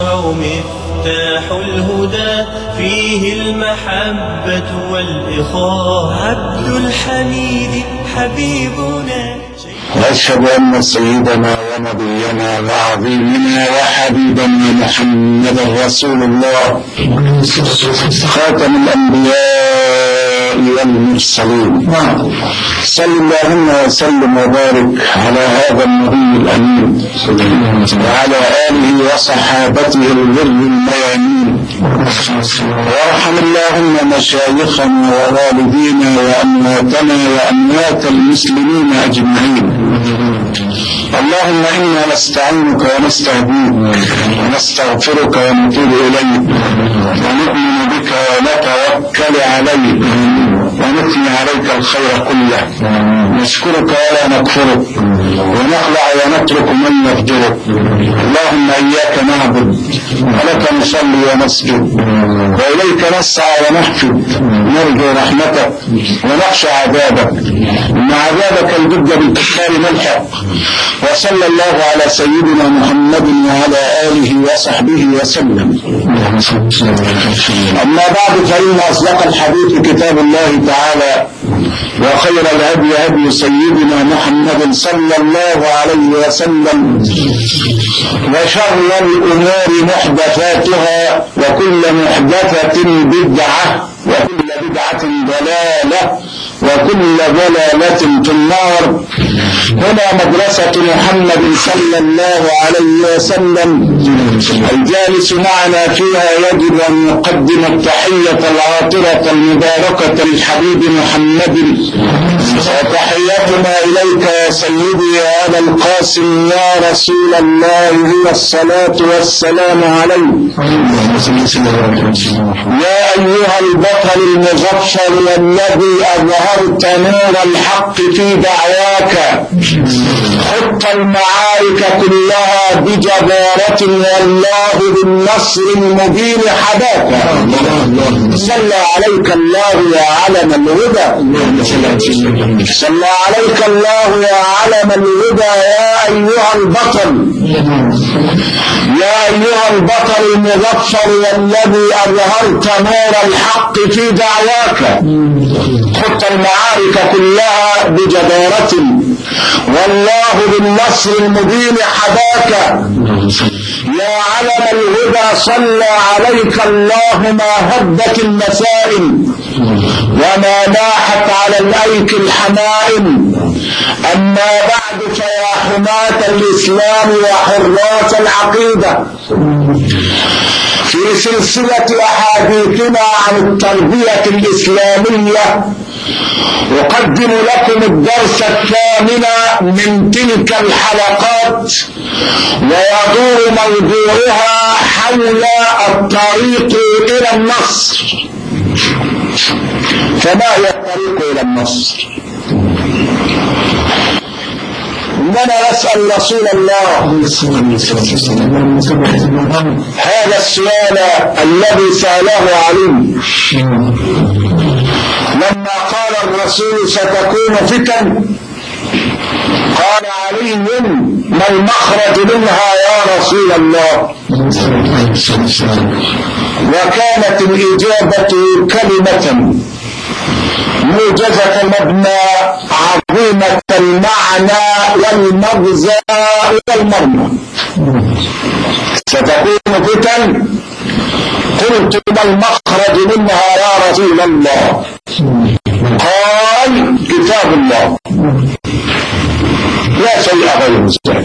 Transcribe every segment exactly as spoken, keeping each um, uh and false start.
مفتاح الهدى فيه المحبة والإخاء عبد الحميد حبيبنا. وأشهد أن سيدنا ونبينا وعظيمنا وحبيبنا محمدا رسول الله خاتم الأنبياء والمرسلين. صل اللهم وسلم وبارك على هذا النبي الأمين وعلى آله وصحابته الغر الميامين. وارحم اللهم مشايخنا ووالدينا وأمواتنا وأموات المسلمين أجمعين. اللهم إنا نستعينك ونستهديك ونستغفرك ونتوب إليك ونؤمن بك ونتوكل عليك ونثني عليك الخير كله. نشكرك ولا نكفرك ونخلع ونترك من يفجرك. اللهم إياك نعبد ولك نصلي ونسجد وإليك نسعى ونحفد نرجو رحمتك ونخشى عذابك إن عذابك الجد بالكفار ملحق. وصلى الله على سيدنا محمد وعلى آله وصحبه وسلم. أما بعد فإن أصدق الحديث كتاب الله تعالى وخير الهدي هدي سيدنا محمد صلى الله عليه وسلم وشر الأمور محدثاتها وكل محدثة بدعة وكل بدعة ضلالة وكل ضلالة في النار. هنا مدرسة محمد صلى الله عليه وسلم. الجالس معنا فيها يجب أن يقدم التحية العاطرة المباركة للحبيب محمد. وتحياتنا إليك يا سيدي يا أبا القاسم يا رسول الله هي الصلاة والسلام عليك. يا أيها البطل المظفر والذي أظهرت نور الحق في دعواك خط المعارك كلها بجبارة والله بالنصر المبين حداك. صلى عليك الله يا علم الهدى. صلى عليك الله يا علم الهدى يا أيها البطل يا أيها البطل المظفر والذي أظهرت نور الحق في دعواك خط المعارك كلها بجبارة والله بالنصر المبين حداك. يا علم الهدى صلى عليك الله ما هبت المسائل وما لاحت على الأيك الحمائم. أما بعد فيا حماة الإسلام وحراس العقيدة، في سلسلة أحاديثنا عن التربية الإسلامية أقدم لكم الدرس الثامن من تلك الحلقات ويدور موضوعها حول الطريق إلى النصر. فما هي الطريق إلى النصر؟ إننا نسأل رسول الله هذا السؤال الذي سأله علي لما قال الرسول ستكون فتن. قال علي ما المخرج منها يا رسول الله؟ وكانت الإجابة كلمة موجزة المبنى عظيمة المعنى والمغزى والمرمى. ستكون فتن. قلت ما المخرج منها يا رسول الله؟ قال كتاب الله لا شيء غير ذلك.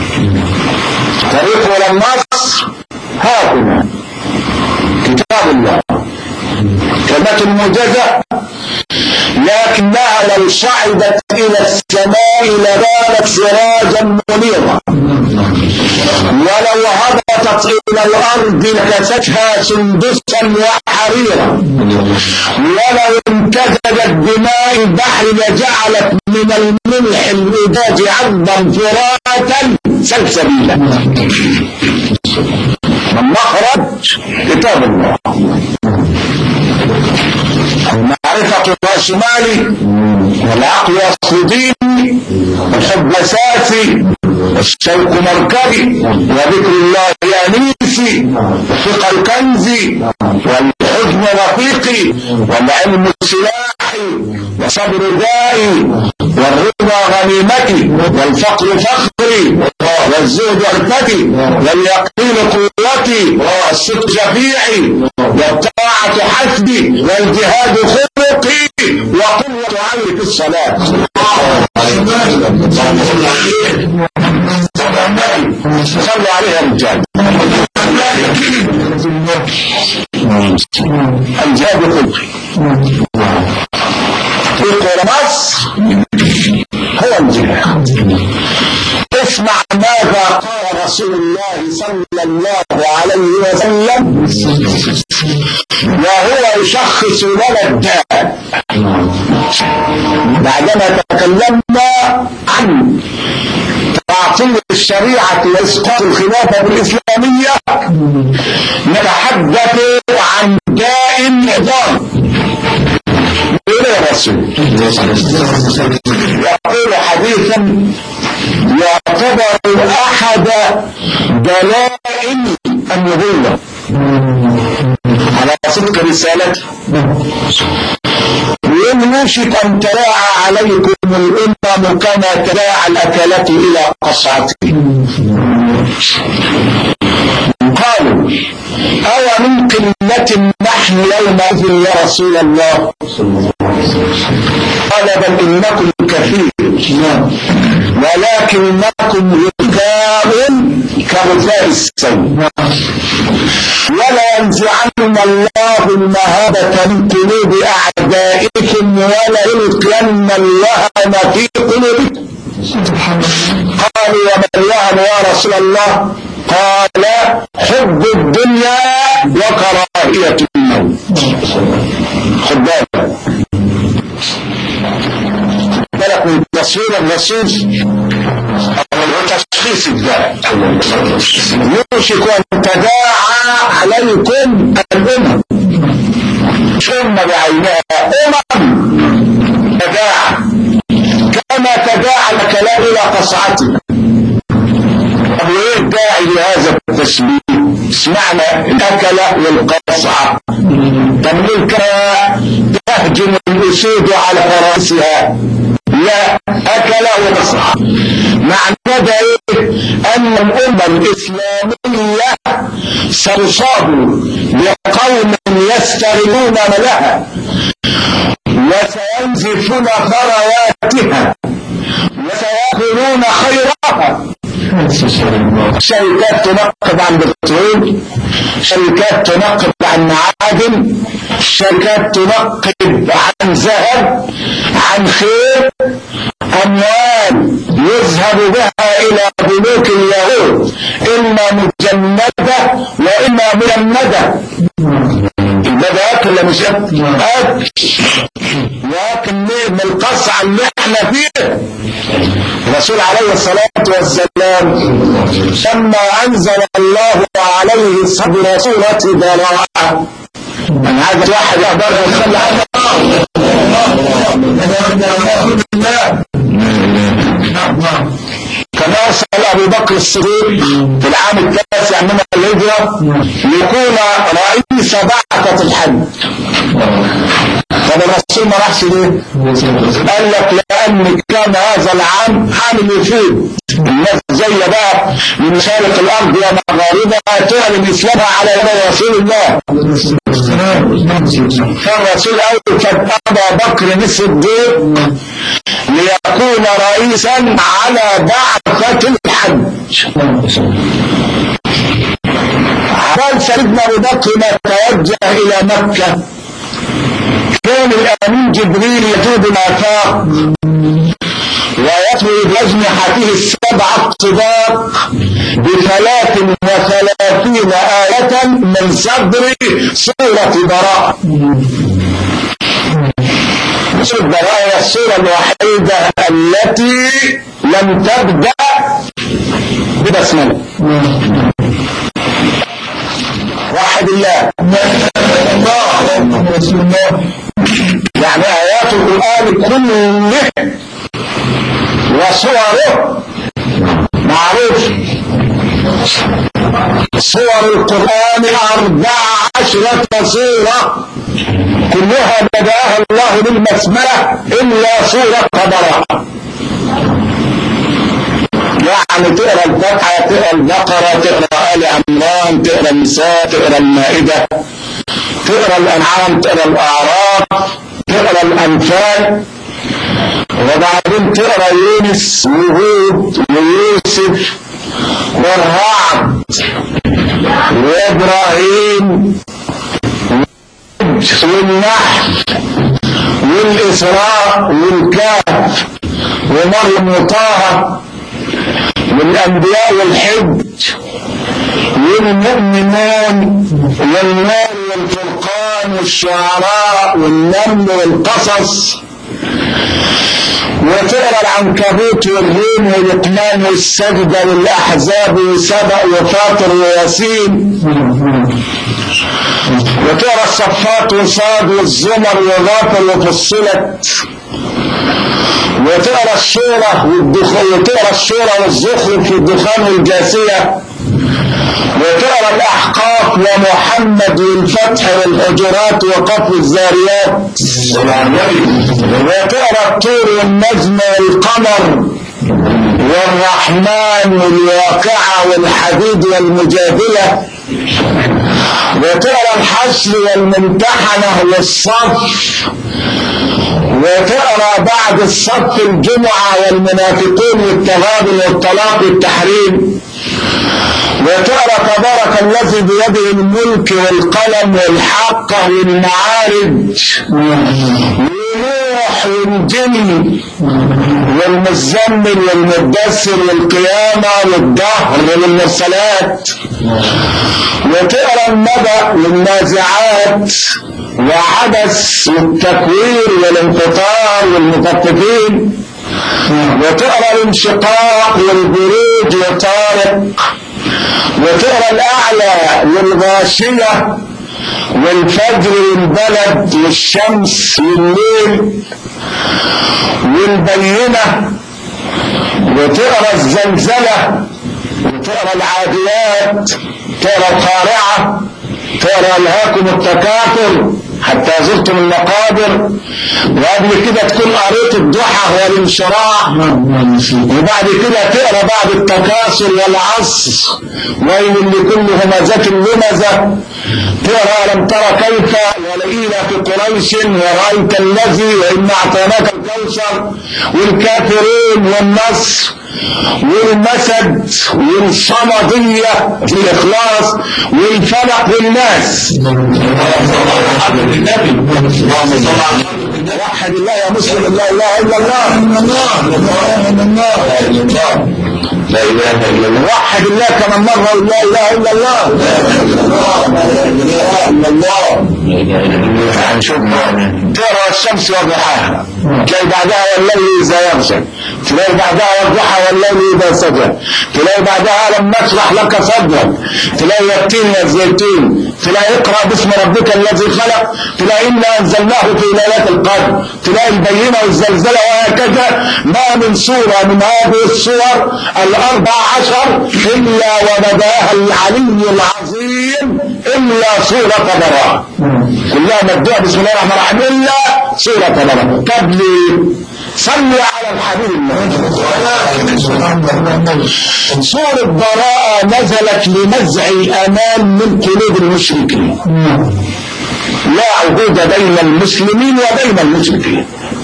طريق الى النصر هاهنا كتاب الله. كلمة موجزة لكنها لو صعدت إلى السماء لبانت سراجا منيرا ولو هبطت إلى الأرض لكستها سندسا وحريرا ولو امتزجت بماء البحر لجعلت من الملح الأجاج عذبا فراتا سلسبيلا. المخرج كتاب الله. المعرفة رأس مالي والعقل أصل ديني الحب أساسي، والشوق مركبي، وذكر الله أنيسي، والثقة الكنزي، والحزن رفيقي، والعلم سلاحي، وصبر دائي، والرضا غنيمتي، والفقر فخري، والزهد عدتي، واليقين قوتي، والصدق شفيعي، والطاعة حسبي، والجهاد خلقي، وقوة عيني في الصلاة. صلوا عليها الرجال. الجهاد خلقي في مصر هو الجهاد. اسمع ماذا قال رسول الله صلى الله عليه وسلم وهو يشخص لنا الداء بعدما تكلمنا عن تعطيل الشريعة وإسقاط الخلافة الإسلامية. نتحدث عن داء عظام. يقول الرسول يقول حديثا يعتبر أحد دلائل النبوة على صدق رسالته. يوشك أن تلاعى عليكم الأمم كما تلاعى الأكلة إلى قصعته. قالوا أو من قلة نحن يومئذ يا رسول الله؟ قال بل إنكم كثير ولكنكم غثاء كغثاء السيل ولا ينزعن الله المهابة من قلوب أعدائكم ولا يلقين الوهن في قلوبكم. قالوا وما الوهن يا رسول الله؟ قال حب الدنيا وكراهية الموت. خد بالك بالك من تصوير الرسول او تشخيص الذات. يوشك ان تداعى عليكم الامم، مش امه بعينها، امم تداعى كما تداعى الكلام الى قصعته. طب وايه الداعي لهذا التشبيه؟ اسمعنا الاكل والقصعه. طب ليه تهجم الاسود على فراسها؟ لا، اكل وقصعه. معنى ده ايه؟ ان الامه الاسلاميه ستصاب بقوم يستغلون لها وسينزفون ثرواتها وسيأكلون خيرها. شركات تنقب عن بترول، شركات تنقب عن معادن، شركات تنقب عن ذهب، عن خير، أموال يذهب بها إلى بنوك اليهود إما مجندة وإما مجندة. ده أكل ولا مش أكل؟ أكل. لكن من القصعة اللي احنا فيه الرسول عليه الصلاة والسلام لما أنزل الله عليه صبر سورة براءة. أنا عايز واحد يقدر يخلي عنه كما أرسل أبو بكر الصديق في العام التاسع من الهجرة ليكون رئيس بعثة الحج. طب الرسول ما راحش ليه؟ قال لك لأن كان هذا العام عام يفيد الناس زي بقى من مشارق الأرض ومغاربها تعلن إسلامها على يد رسول الله. فالرسول أول كان أبا بكر الصديق ليكون رئيسا على بعثة الحج. عبال سيدنا أبو بكر ما توجه إلى مكة كان الأمين جبريل يجود الآفاق ويطوي بأجنحته السبع الطباق بثلاث وثلاثين آية من صدر سورة براءة. سورة براءة هي السورة الوحيدة التي لم تبدأ ببسملة. وحد الله يعني آيات القرآن كله وصوره معروف. صور القرآن أربع عشرة صورة كلها بدأها الله بالبسملة إلا سورة براءة. يعني تقرأ الفتحة، تقرأ البقرة، تقرأ آل عمران، تقرأ النساء، تقرأ المائدة، تقرأ الأنعام، تقرأ الأعراف، تقرأ الأنفال، وبعدين تقرأ يونس وهود ويوسف والرعد وإبراهيم والنحل والإسراء والكهف ومريم وطه والأنبياء والحج والمؤمنون والنار والفرقان والشعراء والنمل والقصص، وتقرا العنكبوت والروم ولقمان والسجدة والأحزاب وسبأ وفاطر وياسين، وتقرا الصفات وصاد والزمر وغافر وفصلت، وتقرا الشورى والدخان، وتقرا الشورى والزخرف والدخان والجاثية، وتقرا الأحقاف ومحمد والفتح والحجرات وقف الزاريات، وتقرا الطور والنجم والقمر والرحمن والواقعة والحديد والمجادلة، وتقرا الحشر والممتحنة والصف، وتقرا بعد الصف الجمعة والمنافقون والتغابن والطلاق والتحريم، وتقرا تبارك الذي بيده الملك والقلم والحق والمعارج ونوح والجن والمزمل والمدثر والقيامة والدهر والمرسلات، وتقرا النبأ والنازعات وعبس والتكوير والانفطار والمطففين، وتقرا الانشقاق والبروج وطارق، وتقرا الأعلى والغاشية والفجر والبلد والشمس والليل والبينة، وتقرا الزلزلة، وتقرا العاديات، تقرا القارعة، تقرا ألهاكم التكاثر حتى زرتم المقابر، وقبل كده تكون قريت الضحى والانشراح، وبعد كده تقرا بعد التكاثر والعصر ويل لكل همزة لمزة، تقرا ألم ترى كيف ولإيلاف قريش ورأيت الذي وإنا أعطيناك الكوثر والكافرين والنصر والمسد والصمدية في الإخلاص والفلق والناس. وحد الله يا مسلم، لا إله إلا الله، لا إله إلا الله، وحد الله كمان مرة، لا إله إلا الله، ترى الشمس وضحاها، تلاقي بعدها والليل إذا يغشى، تلاقي بعدها والضحى والليل إذا سجى، تلاقي بعدها لم نشرح لك صدرك، تلاقي التين والزيتون، تلاقي اقرأ باسم ربك الذي خلق، تلاقي إنا أنزلناه في ليلة القدر، تلاقي البينة والزلزلة، وهكذا. ما من سورة من هذه السور الأربع عشر إلا وبداها العلي العظيم إلا سورة براءة، كلها مبدوءة بسم الله الرحمن الرحيم إلا سورة براءة. طب ليه؟ صلوا على الحبيب. سورة براءة نزلت لنزع الأمان من قلوب المشركين، لا عهود بين المسلمين وبين المشركين.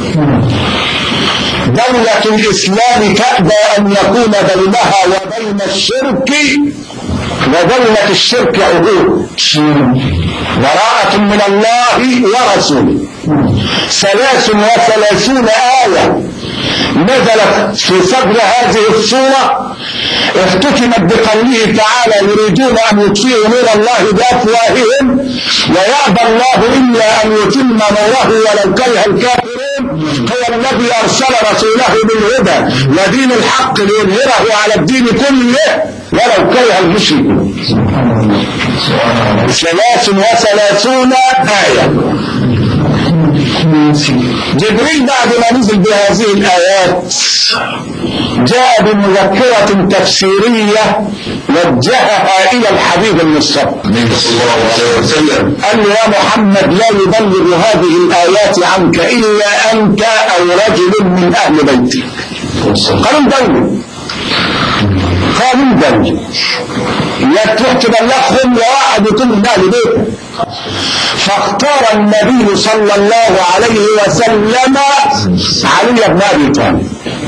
دولة الإسلام تأبى أن يكون بينها وبين الشرك ودولة الشرك عهود، براءة من الله ورسوله. ثلاث وثلاثون آية نزلت في صدر هذه السورة، اختتمت بقوله تعالى يريدون أن يطفئوا نور الله بأفواههم ويأبى الله إلا أن يتم نوره ولو كره الكافرون، هو الذي أرسل رسوله بالهدى ودين الحق ليظهره على الدين كله ولو كره المشركون. ثلاث وثلاثون آية. جبريل بعد ما نزل بهذه الآيات جاء بمذكرة تفسيرية وجهها إلى الحبيب المصطفى صلى الله عليه وسلم، قال له يا محمد لا يبلغ هذه الآيات عنك إلا أنت أو رجل من أهل بيتك. قانون دولي، قانون دولي، لا تروح تبلغهم لواحد يكون من أهل بيتك. فاختار النبي صلى الله عليه وسلم علي بن أبي طالب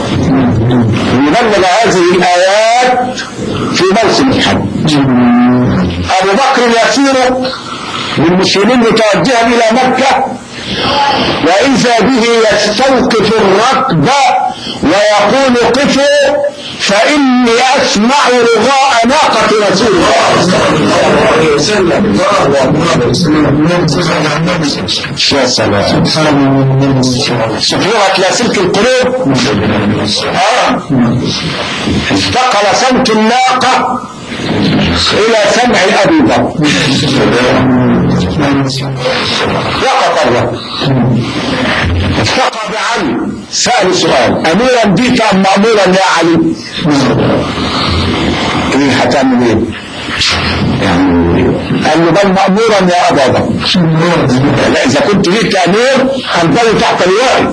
يبلغ هذه الآيات في موسم الحج. أبو بكر يسير بالمسلمين متوجها إلى مكة، وإذا به يستوقف الركب ويقول قفوا فإني أسمع رغاء ناقة رسول الله صلى الله عليه وسلم. يا سلام، سفيرة لا سلك القلوب. آه. انتقل صوت الناقة إلى سمع أبي بكر، وقف الركب، التقى بعلي، سأل سؤال: أميرا بك أم مأمورا يا علي؟ إيه هتعمل إيه؟ يعني قال له: بل مأمورا يا أبا بكر. لا، إذا كنت ليك أمير أنتظر تحت لوائي،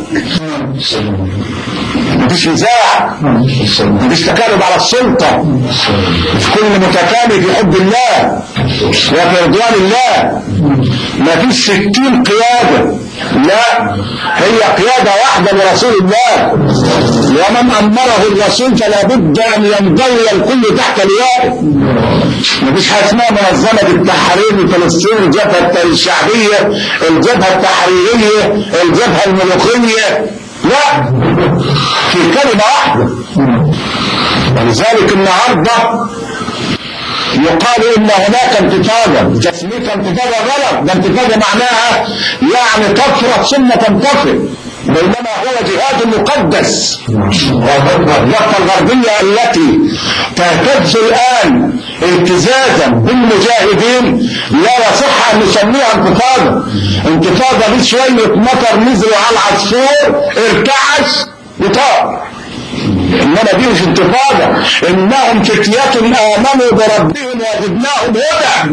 مفيش نزاع، مفيش تكالب على السلطة، كل متكامل في حب الله وفي رضوان الله، مفيش ستين قيادة، لا، هي قيادة واحدة لرسول الله، ومن أمره الرسول فلا بد أن ينضوي الكل تحت لوائه. مفيش حاجة اسمها منظمة التحرير لفلسطين، الجبهة الشعبية، الجبهة التحريرية، الجبهة الملوخية، لا، في كلمة واحدة. ولذلك النهارده يقال ان هناك انتفاضة، تسمية انتفاضة غلط، ده انتفاضة معناها يعني تفرق ثم تنتفض، بينما هو جهاد مقدس. الضفة الغربية التي تهتز الآن التزازا بالمجاهدين لا يصح أن نسميها انتفاضة. انتفاضة دي شوية مطر نزلوا على العصفور ارتعش وطار، إنما دي مش انتفاضة، إنهم فتية آمنوا بربهم وزدناهم هدى.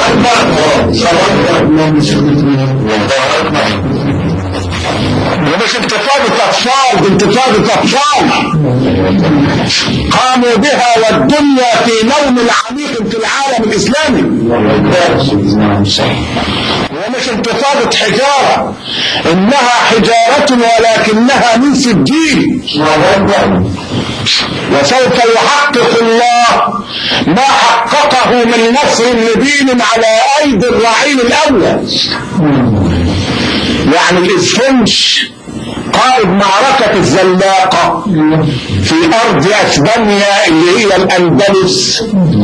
ومش انتفاضة أطفال، دي انتفاضة أطفال قاموا بها والدنيا في نوم العميق في العالم الإسلامي. ومش انتفاضة حجارة، إنها حجارة ولكنها من سجيل، وسوف يحقق الله ما حققه من نصر مبين على أيدي الرعيل الأول. يعني الإسفنج قائد معركة الزلاقة في أرض أسبانيا اللي هي الأندلس،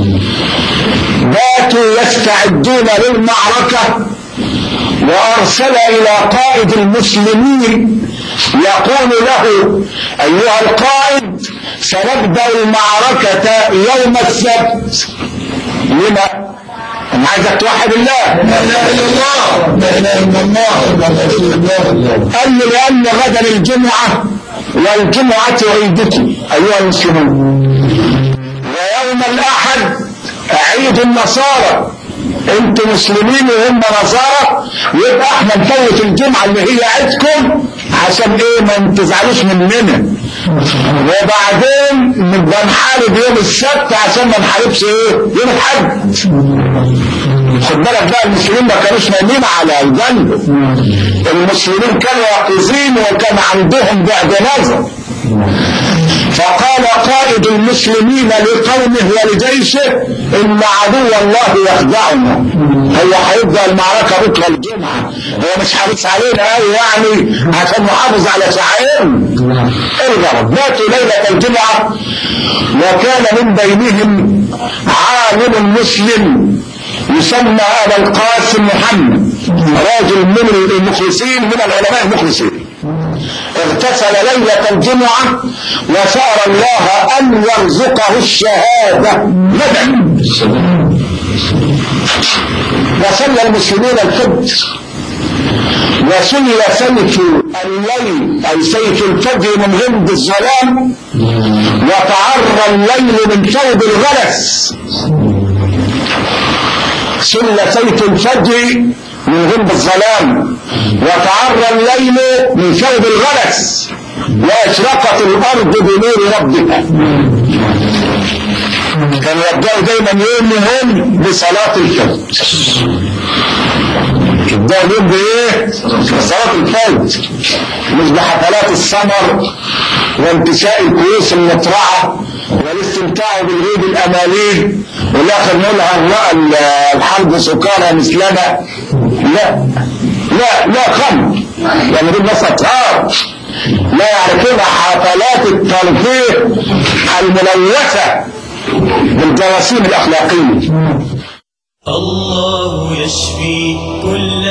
باتوا يستعدون للمعركة، وأرسل إلى قائد المسلمين يقول له: أيها القائد، سنبدأ المعركة يوم السبت. لما؟ أنا عايزك توحد الله، لا إله إلا الله، لا إله إلا الله. قال له: لأن غدا الجمعة والجمعة عيدكم أيها المسلمون، ويوم الأحد عيد النصارى، انتم مسلمين وهم نصارى، يبقى احنا نفوت الجمعة اللي هي عيدكم عشان ايه؟ ما تزعلوش مننا، وبعدين نبقى نحارب يوم السبت عشان ما نحاربش ايه؟ يوم الحد. خد بالك بقى، المسلمين ما كانوش نايمين على الجنب، المسلمين كانوا يقظين وكان عندهم بعد نظر. فقال قائد المسلمين لقومه ولجيشه: إن عدو الله يخدعنا، هو هيبدأ المعركة بكرة الجمعة، هو مش حريص علينا قوي يعني عشان نحافظ على شعائرنا. ارجعوا، باتوا ليلة الجمعة، وكان من بينهم عالم مسلم يسمى أبا القاسم محمد، راجل من المخلصين، من العلماء المخلصين. اغتسل ليلة الجمعة وسأل الله أن يرزقه الشهادة ندم. وصلى المسلمين الفجر، وسلي سيف الليل أي سيف الفجر من غمد الظلام وتعرى الليل من ثوب الغلس، سل سيف الفجر من غمب الظلام، وتعرى الليل من ثوب الغلس، واشرقت الارض بنور ربها. كانوا يبدأوا دايما يومهم بصلاة الفجر. يبدأوا اليوم بايه؟ بصلاة الفجر، مش بحفلات السمر وانتشاء الكؤوس المطرعة والاستمتاع بالغيب الاماليل والاخر نقولها الحرب سكارى مثلنا. لا لا لا خمر، يعني دول ناس اطهار لا يعرفون حفلات الترفيه الملوثة بالجراثيم الأخلاقية. الله يشفي كل